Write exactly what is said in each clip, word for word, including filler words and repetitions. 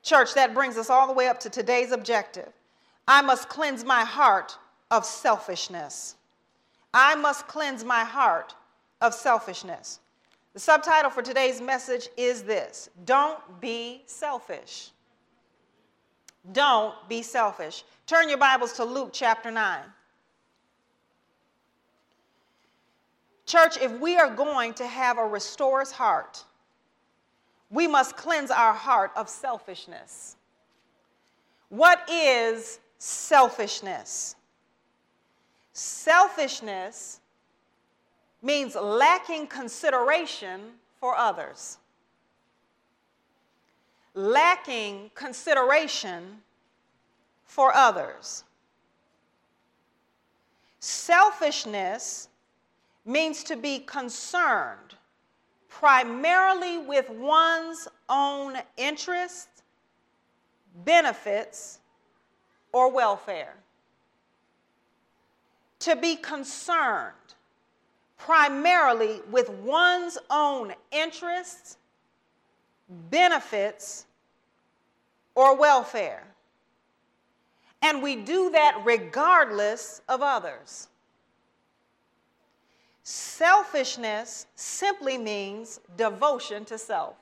Church, that brings us all the way up to today's objective. I must cleanse my heart of selfishness. I must cleanse my heart of selfishness. The subtitle for today's message is this: Don't be selfish. Don't be selfish. Turn your Bibles to Luke chapter nine. Church, if we are going to have a restorous heart, we must cleanse our heart of selfishness. What is selfishness? Selfishness means lacking consideration for others. Lacking consideration for others. Selfishness means to be concerned primarily with one's own interests, benefits, or welfare. To be concerned primarily with one's own interests, benefits, or welfare. And we do that regardless of others. Selfishness simply means devotion to self.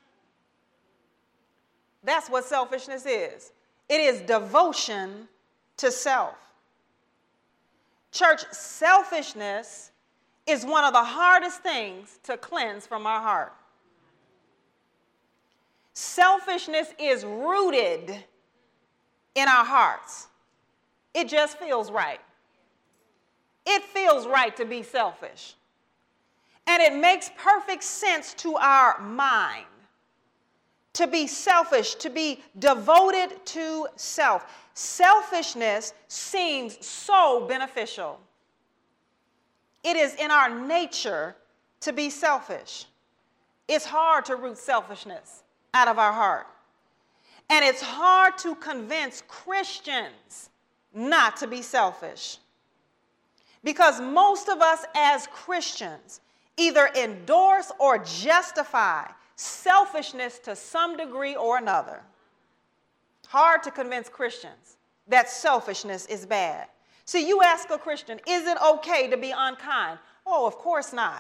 That's what selfishness is. It is devotion to self. Church, selfishness is one of the hardest things to cleanse from our heart. Selfishness is rooted in our hearts. It just feels right. It feels right to be selfish. And it makes perfect sense to our mind to be selfish, to be devoted to self. Selfishness seems so beneficial. It is in our nature to be selfish. It's hard to root selfishness out of our heart. And it's hard to convince Christians not to be selfish. Because most of us as Christians either endorse or justify selfishness to some degree or another. Hard to convince Christians that selfishness is bad. See, you ask a Christian, is it okay to be unkind? Oh, of course not.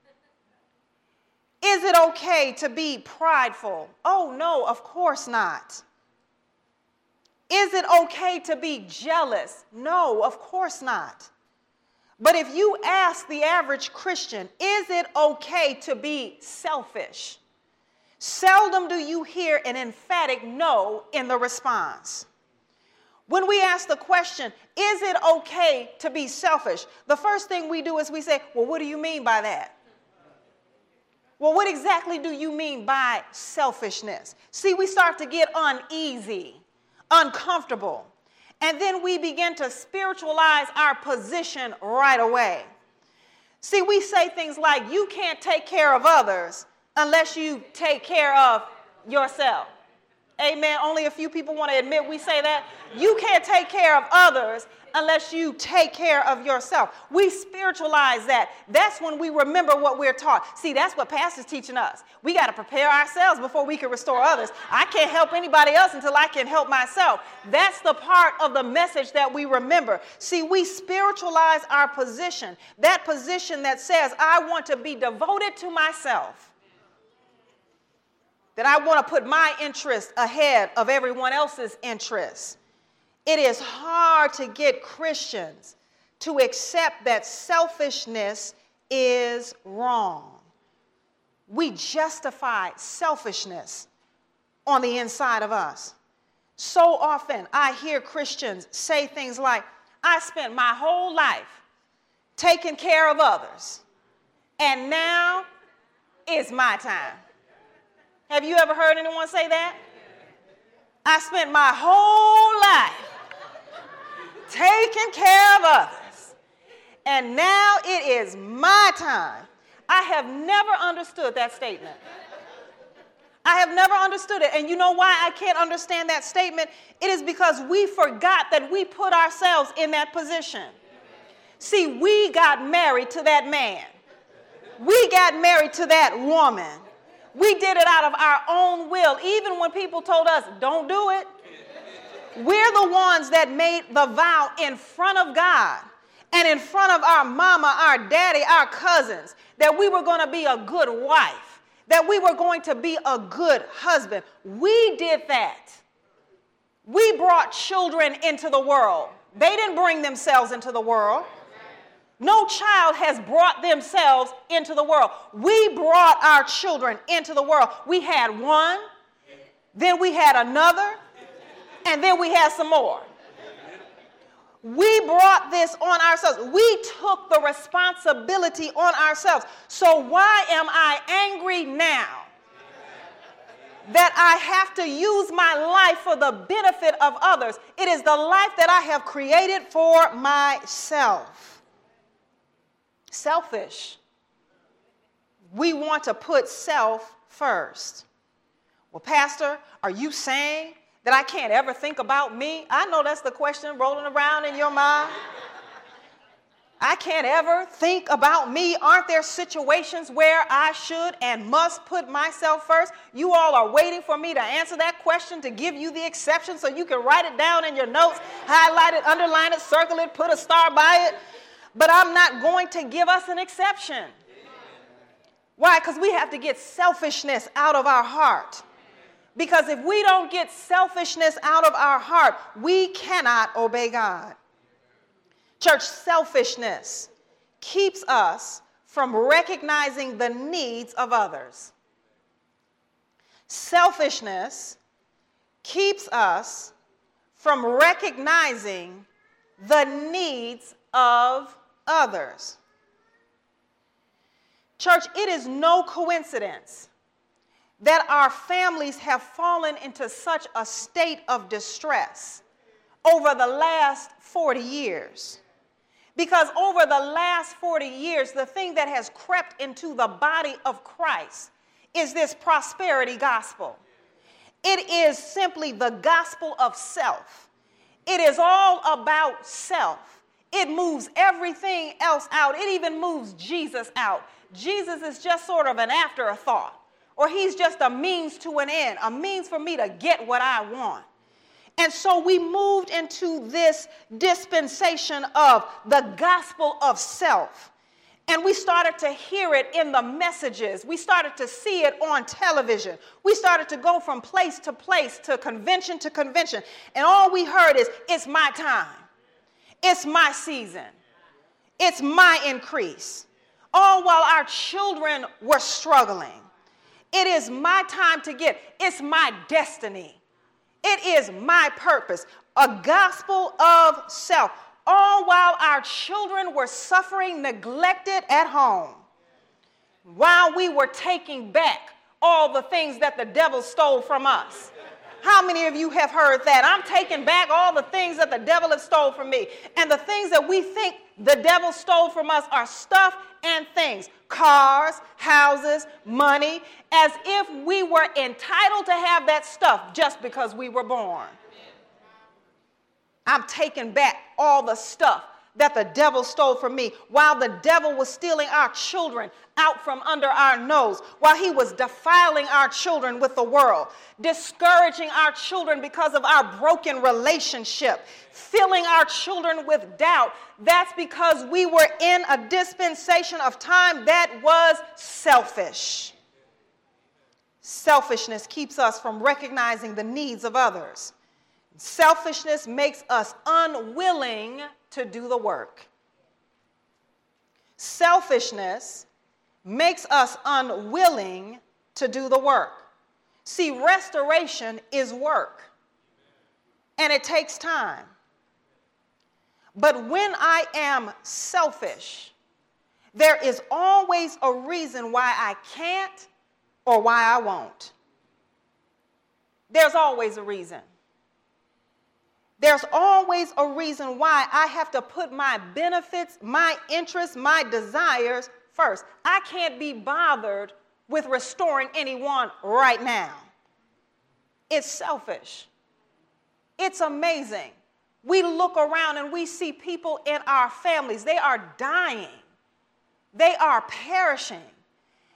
Is it okay to be prideful? Oh, no, of course not. Is it okay to be jealous? No, of course not. But if you ask the average Christian, is it okay to be selfish? Seldom do you hear an emphatic no in the response. When we ask the question, is it okay to be selfish? The first thing we do is we say, well, what do you mean by that? Well, what exactly do you mean by selfishness? See, we start to get uneasy, uncomfortable. And then we begin to spiritualize our position right away. See, we say things like, you can't take care of others unless you take care of yourself. Amen. Only a few people want to admit we say that. You can't take care of others unless you take care of yourself. We spiritualize that. That's when we remember what we're taught. See, that's what pastor's teaching us. We got to prepare ourselves before we can restore others. I can't help anybody else until I can help myself. That's the part of the message that we remember. See, we spiritualize our position. That position that says, I want to be devoted to myself. That I want to put my interest ahead of everyone else's interests. It is hard to get Christians to accept that selfishness is wrong. We justify selfishness on the inside of us. So often I hear Christians say things like, I spent my whole life taking care of others, and now it's my time. Have you ever heard anyone say that? I spent my whole life taking care of others, and now it is my time. I have never understood that statement. I have never understood it. And you know why I can't understand that statement? It is because we forgot that we put ourselves in that position. See, we got married to that man. We got married to that woman. We did it out of our own will, even when people told us, don't do it. We're the ones that made the vow in front of God and in front of our mama, our daddy, our cousins, that we were going to be a good wife, that we were going to be a good husband. We did that. We brought children into the world. They didn't bring themselves into the world. No child has brought themselves into the world. We brought our children into the world. We had one, then we had another, and then we had some more. We brought this on ourselves. We took the responsibility on ourselves. So why am I angry now that I have to use my life for the benefit of others? It is the life that I have created for myself. Selfish. We want to put self first. Well, Pastor, are you saying that I can't ever think about me? I know that's the question rolling around in your mind. I can't ever think about me. Aren't there situations where I should and must put myself first? You all are waiting for me to answer that question, to give you the exception so you can write it down in your notes, highlight it, underline it, circle it, put a star by it. But I'm not going to give us an exception. Why? Because we have to get selfishness out of our heart. Because if we don't get selfishness out of our heart, we cannot obey God. Church, selfishness keeps us from recognizing the needs of others. Selfishness keeps us from recognizing the needs of others. Church, it is no coincidence that our families have fallen into such a state of distress over the last forty years. Because over the last forty years, the thing that has crept into the body of Christ is this prosperity gospel. It is simply the gospel of self. It is all about self. It moves everything else out. It even moves Jesus out. Jesus is just sort of an afterthought. Or he's just a means to an end, a means for me to get what I want. And so we moved into this dispensation of the gospel of self. And we started to hear it in the messages. We started to see it on television. We started to go from place to place, to convention to convention. And all we heard is, it's my time. It's my season. It's my increase. All while our children were struggling. It is my time to get. It's my destiny. It is my purpose. A gospel of self. All while our children were suffering, neglected at home. While we were taking back all the things that the devil stole from us. How many of you have heard that? I'm taking back all the things that the devil has stole from me. And the things that we think the devil stole from us are stuff and things. Cars, houses, money, as if we were entitled to have that stuff just because we were born. I'm taking back all the stuff that the devil stole from me while the devil was stealing our children out from under our nose, while he was defiling our children with the world, discouraging our children because of our broken relationship, filling our children with doubt. That's because we were in a dispensation of time that was selfish. Selfishness keeps us from recognizing the needs of others. Selfishness makes us unwilling to do the work. Selfishness makes us unwilling to do the work. See, restoration is work, and it takes time. But when I am selfish, there is always a reason why I can't or why I won't. There's always a reason. There's always a reason why I have to put my benefits, my interests, my desires first. I can't be bothered with restoring anyone right now. It's selfish. It's amazing. We look around and we see people in our families. They are dying. They are perishing.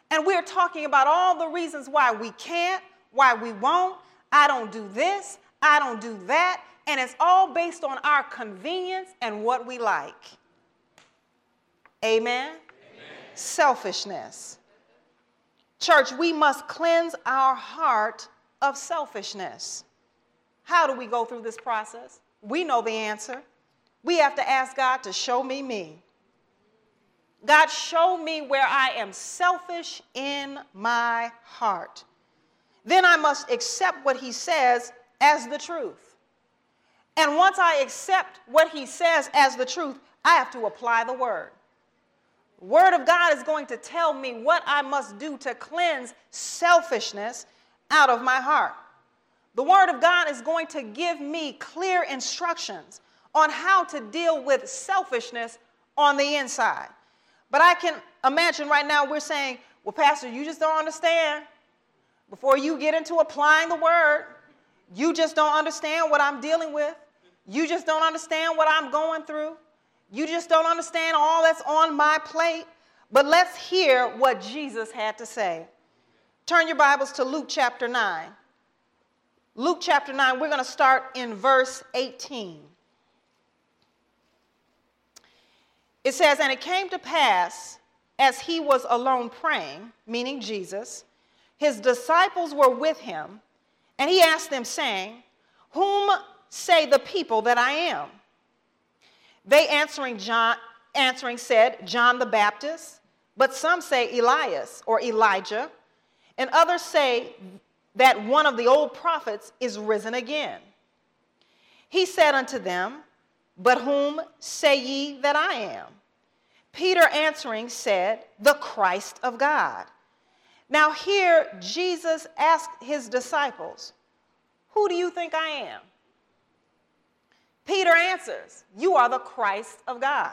And we're talking about all the reasons why we can't, why we won't. I don't do this, I don't do that. And it's all based on our convenience and what we like. Amen? Amen. Selfishness. Church, we must cleanse our heart of selfishness. How do we go through this process? We know the answer. We have to ask God to show me me. God, show me where I am selfish in my heart. Then I must accept what he says as the truth. And once I accept what he says as the truth, I have to apply the word. The word of God is going to tell me what I must do to cleanse selfishness out of my heart. The word of God is going to give me clear instructions on how to deal with selfishness on the inside. But I can imagine right now we're saying, well, Pastor, you just don't understand. Before you get into applying the word, you just don't understand what I'm dealing with. You just don't understand what I'm going through. You just don't understand all that's on my plate. But let's hear what Jesus had to say. Turn your Bibles to Luke chapter nine. Luke chapter nine, we're going to start in verse eighteen. It says, and it came to pass, as he was alone praying, meaning Jesus, his disciples were with him, and he asked them, saying, whom say the people that I am? They answering, John, answering said, John the Baptist, but some say Elias or Elijah, and others say that one of the old prophets is risen again. He said unto them, but whom say ye that I am? Peter answering said, the Christ of God. Now here Jesus asked his disciples, who do you think I am? Peter answers, you are the Christ of God.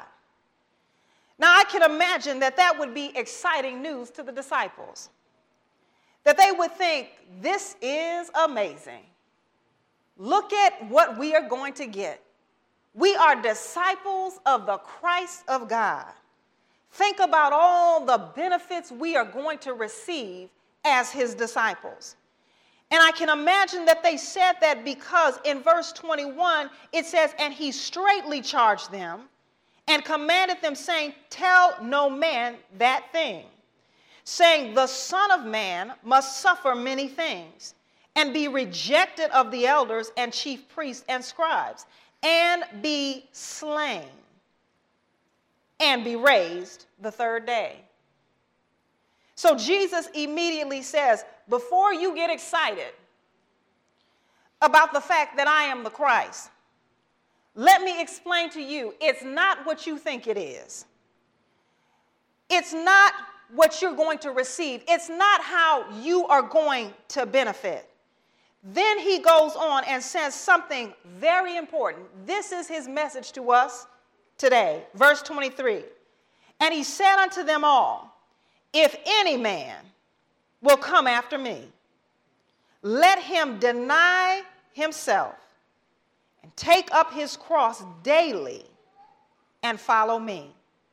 Now I can imagine that that would be exciting news to the disciples. That they would think, this is amazing. Look at what we are going to get. We are disciples of the Christ of God. Think about all the benefits we are going to receive as his disciples. And I can imagine that they said that because in verse twenty-one, it says, and he straitly charged them and commanded them, saying, tell no man that thing, saying, the Son of Man must suffer many things and be rejected of the elders and chief priests and scribes, and be slain, and be raised the third day. So Jesus immediately says, before you get excited about the fact that I am the Christ, let me explain to you, it's not what you think it is. It's not what you're going to receive. It's not how you are going to benefit. Then he goes on and says something very important. This is his message to us today. Verse twenty-three. And he said unto them all, if any man will come after me, let him deny himself and take up his cross daily and follow me.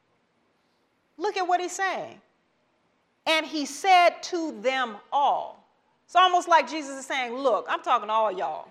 Look at what he's saying. And he said to them all. It's almost like Jesus is saying, look, I'm talking to all y'all.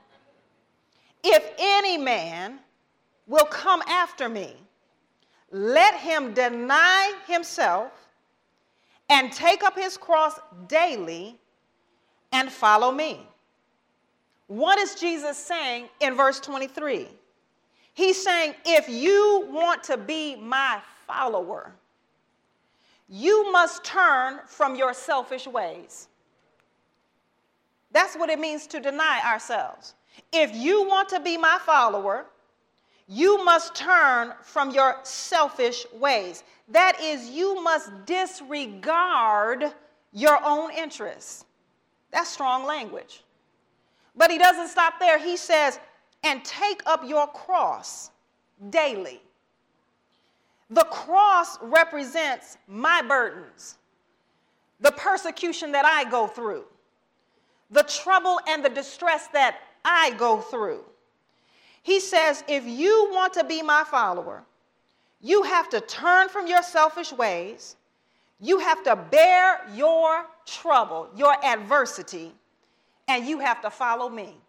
If any man will come after me, let him deny himself and take up his cross daily and follow me. What is Jesus saying in verse twenty-three? He's saying, if you want to be my follower, you must turn from your selfish ways. That's what it means to deny ourselves. If you want to be my follower, you must turn from your selfish ways. That is, you must disregard your own interests. That's strong language. But he doesn't stop there. He says, and take up your cross daily. The cross represents my burdens, the persecution that I go through, the trouble and the distress that I go through. He says, if you want to be my follower, you have to turn from your selfish ways. You have to bear your trouble, your adversity, and you have to follow me.